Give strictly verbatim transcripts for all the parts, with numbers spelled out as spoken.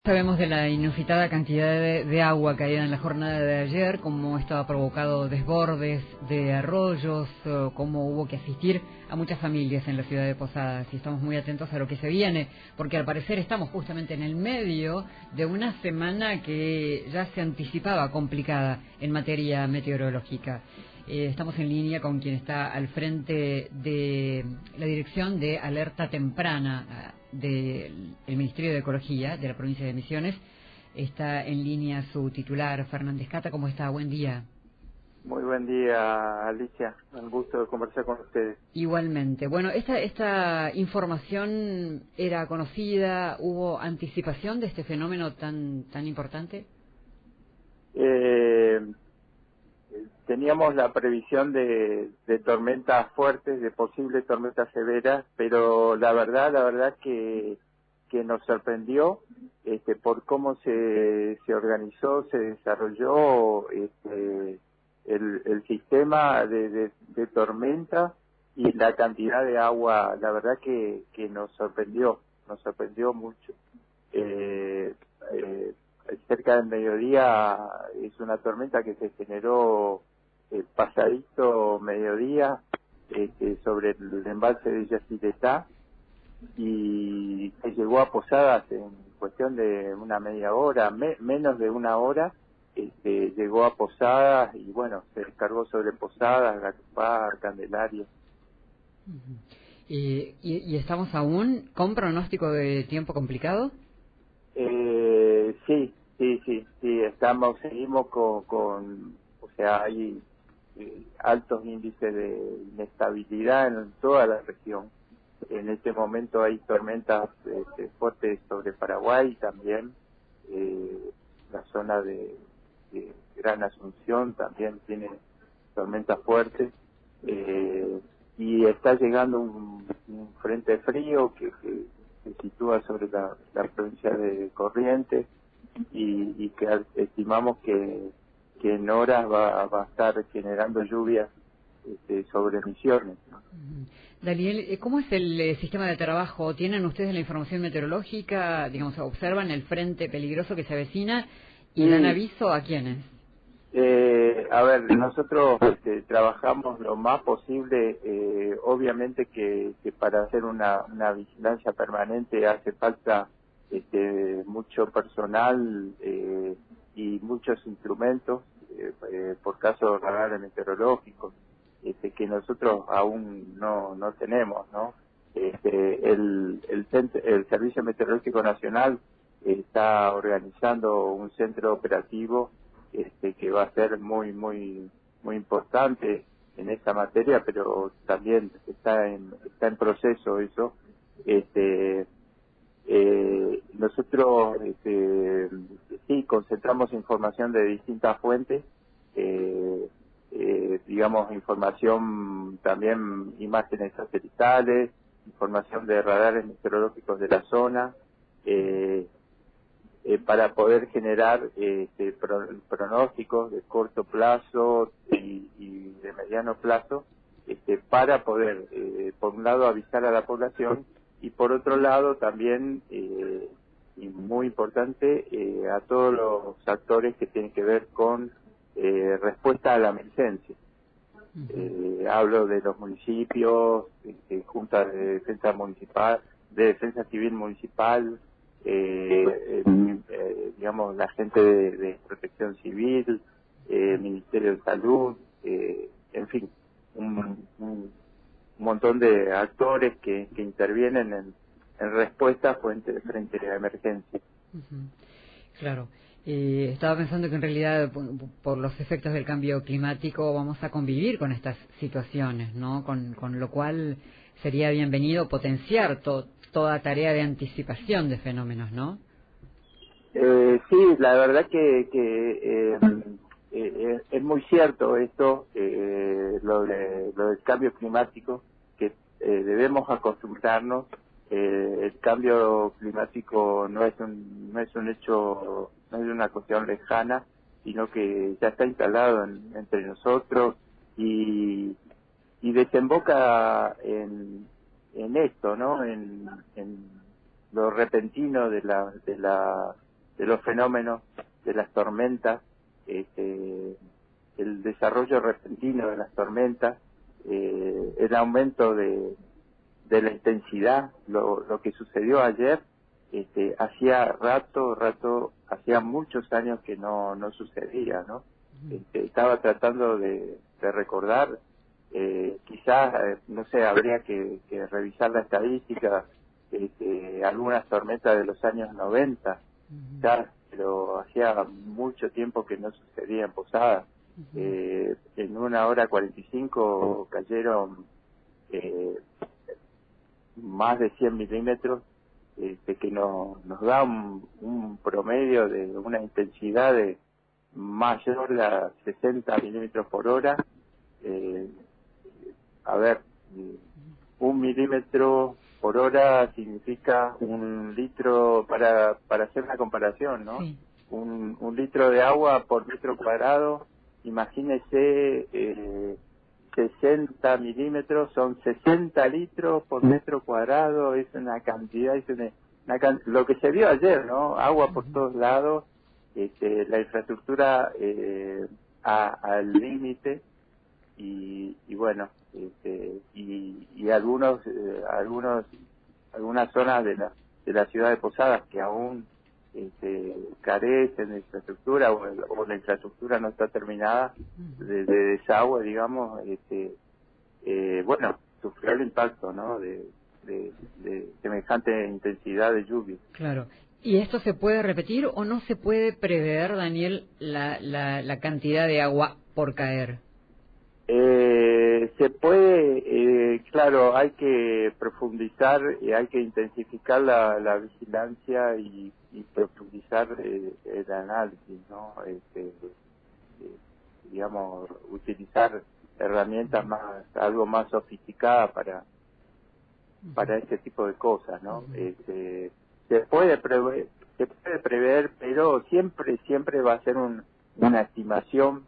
Sabemos de la inusitada cantidad de, de agua caída en la jornada de ayer, cómo estaba provocado desbordes de arroyos, cómo hubo que asistir a muchas familias en la ciudad de Posadas, y estamos muy atentos a lo que se viene, porque al parecer estamos justamente en el medio de una semana que ya se anticipaba complicada en materia meteorológica. Eh, estamos en línea con quien está al frente de la Dirección de Alerta Temprana del Ministerio de Ecología de la provincia de Misiones. Está en línea su titular, Fernández Cata. ¿Cómo está? Buen día. Muy buen día, Alicia. Un gusto de conversar con ustedes. Igualmente. Bueno, esta, esta información era conocida, ¿hubo anticipación de este fenómeno tan, tan importante? Eh, teníamos la previsión de, de tormentas fuertes, de posibles tormentas severas, pero la verdad, la verdad que, que nos sorprendió este, por cómo se, se organizó, se desarrolló este, el, el sistema de, de, de tormenta y la cantidad de agua, la verdad que, que nos sorprendió, nos sorprendió mucho. Eh, eh, cerca del mediodía es una tormenta que se generó eh, pasadito mediodía este, sobre el embalse de Yacyretá y se llegó a Posadas en cuestión de una media hora, me, menos de una hora, este, llegó a Posadas y bueno, se descargó sobre Posadas, Gatupá, Candelaria. Uh-huh. ¿Y, y, ¿Y estamos aún con pronóstico de tiempo complicado? Eh, sí, sí, sí, sí, estamos, seguimos con, con o sea, hay eh, altos índices de inestabilidad en toda la región. En este momento hay tormentas este, fuertes sobre Paraguay también, eh, la zona de, de Gran Asunción también tiene tormentas fuertes, eh, y está llegando un, un frente frío que, que se sitúa sobre la, la provincia de Corrientes y, y que estimamos que, que en horas va, va a estar generando lluvias este, sobre Misiones, ¿no? Uh-huh. Daniel, ¿cómo es el eh, sistema de trabajo? ¿Tienen ustedes la información meteorológica? Digamos, observan el frente peligroso que se avecina y dan Sí, aviso a quiénes. eh, a ver, nosotros este, trabajamos lo más posible, eh, obviamente que, que para hacer una, una vigilancia permanente hace falta este, mucho personal eh, y muchos instrumentos, eh, eh, por caso radares meteorológicos, este, que nosotros aún no, no tenemos, ¿no? Este, el, el, cent- el Servicio Meteorológico Nacional está organizando un centro operativo este, que va a ser muy, muy, muy importante en esta materia, pero también está en, está en proceso eso. Este, eh, nosotros, este, sí, concentramos información de distintas fuentes, eh, eh, digamos, información también, imágenes satelitales, información de radares meteorológicos de la zona, eh, eh, para poder generar eh, este, pro, pronósticos de corto plazo y, y de mediano plazo, este, para poder, eh, por un lado, avisar a la población y por otro lado también, eh, y muy importante, eh, a todos los actores que tienen que ver con eh, respuesta a la emergencia. Eh, hablo de los municipios, este, juntas de defensa municipal, de defensa civil municipal, eh, eh, eh, digamos la gente de, de protección civil, eh, Ministerio de Salud, eh, en fin, un, un montón de actores que, que intervienen en, en respuesta frente, frente a la emergencia. Uh-huh. Claro. Eh, estaba pensando que en realidad por, por los efectos del cambio climático vamos a convivir con estas situaciones, ¿no? Con, con lo cual sería bienvenido potenciar to, toda tarea de anticipación de fenómenos, ¿no? Eh, sí, la verdad que, que eh, eh, es muy cierto esto, eh, lo, de, lo del cambio climático, que eh, debemos acostumbrarnos. Eh, el cambio climático no es un no es un hecho, no es una cuestión lejana, sino que ya está instalado en, entre nosotros y, y desemboca en, en esto, ¿no? En, en lo repentino de la de la de los fenómenos de las tormentas, este, el desarrollo repentino de las tormentas, eh, el aumento de, de la intensidad, lo, lo que sucedió ayer, este, hacía rato, rato, hacía muchos años que no, no sucedía, ¿no? Este, estaba tratando de, de recordar, eh, quizás, eh, no sé, habría que, que revisar la estadística, este, algunas tormentas de los años noventa, Uh-huh. ya, pero hacía mucho tiempo que no sucedía en Posadas. Uh-huh. Eh, en una hora cuarenta y cinco cayeron eh, más de cien milímetros, este, que nos, nos da un, un promedio de una intensidad de mayor a sesenta milímetros por hora. Eh, a ver, un milímetro por hora significa un litro, para para hacer una comparación, ¿no? Sí. Un, un litro de agua por metro cuadrado, imagínese, eh, sesenta milímetros, son sesenta litros por metro cuadrado, es una cantidad, es una, una can... lo que se vio ayer, ¿no? Agua por uh-huh. todos lados, este, la infraestructura eh, a, al límite, y, y bueno, este, y, y algunos, eh, algunos, algunas zonas de la, de la ciudad de Posadas que aún este, carecen de infraestructura, o, o la infraestructura no está terminada de, de desagüe, digamos, este, eh, bueno, sufrió el impacto, ¿no?, de, de, de semejante intensidad de lluvia. Claro. ¿Y esto se puede repetir o no se puede prever, Daniel, la, la, la cantidad de agua por caer? Eh, se puede, eh, claro, hay que profundizar y hay que intensificar la, la vigilancia y, y profundizar eh, el análisis, ¿no? Este, eh, digamos, utilizar herramientas más, algo más sofisticadas para para este tipo de cosas, ¿no? Uh-huh. Este, se puede prever, se puede prever, pero siempre, siempre va a ser un, una estimación,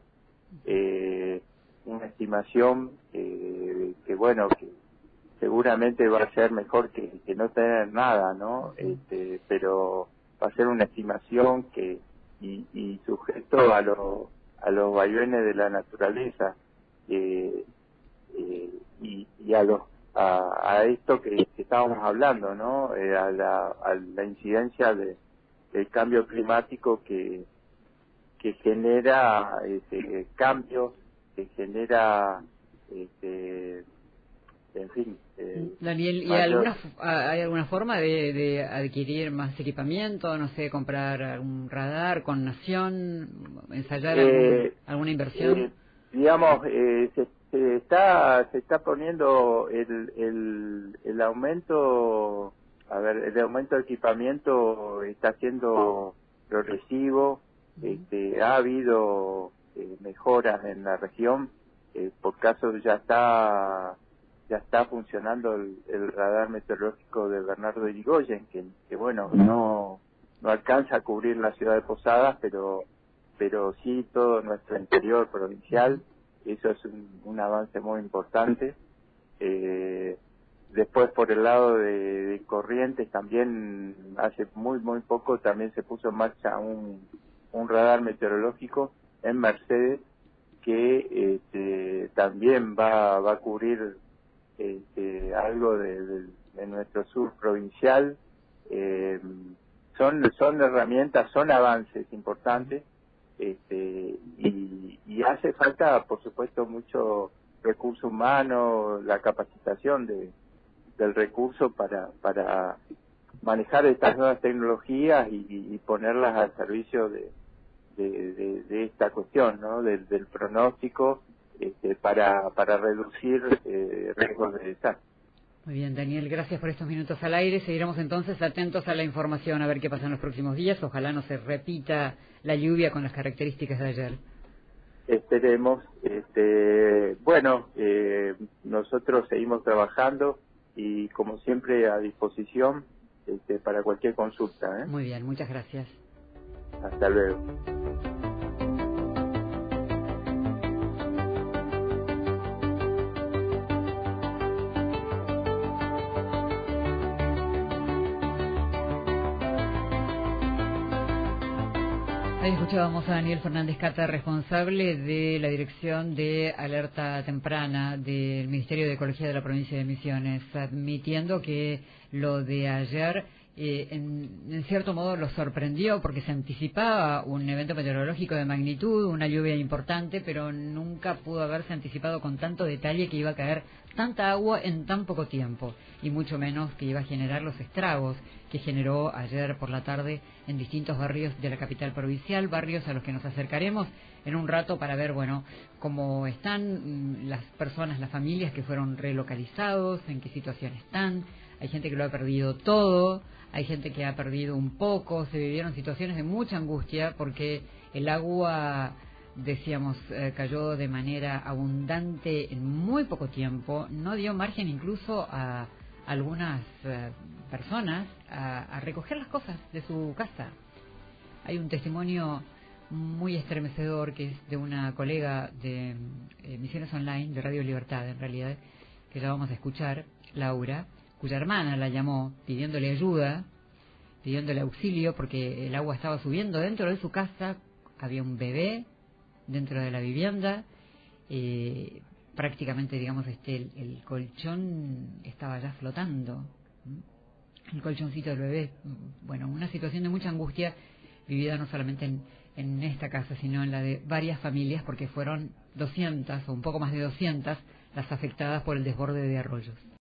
eh, una estimación eh, que bueno, que seguramente va a ser mejor que, que no tener nada, ¿no? Este, pero va a ser una estimación que y, y sujeto a los a los vaivenes de la naturaleza, eh, eh, y, y a los a, a esto que, que estábamos hablando, ¿no? Eh, a, la, a la incidencia de, del cambio climático que que genera este, cambios, que genera, este, en fin. Eh, Daniel, ¿y mayor... alguna, hay alguna forma de, de adquirir más equipamiento? No sé, comprar algún radar con Nación, ensayar eh, algún, alguna inversión. Eh, digamos, eh, se, se está se está poniendo el, el el aumento, a ver, el aumento de equipamiento está siendo progresivo. Este, ha habido eh, mejoras en la región, eh, por caso ya está ya está funcionando el, el radar meteorológico de Bernardo Irigoyen, que, que bueno, no no alcanza a cubrir la ciudad de Posadas, pero pero sí todo nuestro interior provincial. Eso es un, un avance muy importante. Eh, después por el lado de, de Corrientes también hace muy muy poco también se puso en marcha un un radar meteorológico en Mercedes que este, también va, va a cubrir este, algo de, de, de nuestro sur provincial. Eh, son, son herramientas, son avances importantes, este, y, y hace falta, por supuesto, mucho recurso humano, la capacitación de, del recurso para, para manejar estas nuevas tecnologías y, y ponerlas al servicio de De, de, de esta cuestión, ¿no? Del, del pronóstico, este, para para reducir eh, riesgos de desastre. Muy bien, Daniel, gracias por estos minutos al aire. Seguiremos entonces atentos a la información, a ver qué pasa en los próximos días. Ojalá no se repita la lluvia con las características de ayer. Esperemos. Este, bueno, eh, nosotros seguimos trabajando y, como siempre, a disposición este, para cualquier consulta, ¿eh? Muy bien, muchas gracias. Hasta luego. Ahí escuchábamos a Daniel Fernández Cata, responsable de la Dirección de Alerta Temprana del Ministerio de Ecología de la Provincia de Misiones, admitiendo que lo de ayer eh, en, en cierto modo lo sorprendió porque se anticipaba un evento meteorológico de magnitud, una lluvia importante, pero nunca pudo haberse anticipado con tanto detalle que iba a caer tanta agua en tan poco tiempo, y mucho menos que iba a generar los estragos que generó ayer por la tarde en distintos barrios de la capital provincial, barrios a los que nos acercaremos en un rato para ver, bueno, cómo están las personas, las familias que fueron relocalizados, en qué situación están. Hay gente que lo ha perdido todo, hay gente que ha perdido un poco, se vivieron situaciones de mucha angustia porque el agua, decíamos, eh, cayó de manera abundante en muy poco tiempo, no dio margen incluso a algunas eh, personas a, a recoger las cosas de su casa. Hay un testimonio muy estremecedor que es de una colega de eh, Misiones Online, de Radio Libertad en realidad, que ya vamos a escuchar, Laura, cuya hermana la llamó pidiéndole ayuda, pidiéndole auxilio porque el agua estaba subiendo dentro de su casa, había un bebé dentro de la vivienda, eh, prácticamente, digamos, este el, el colchón estaba ya flotando, el colchoncito del bebé. Bueno, una situación de mucha angustia vivida no solamente en, en esta casa, sino en la de varias familias, porque fueron doscientas o un poco más de doscientas las afectadas por el desborde de arroyos.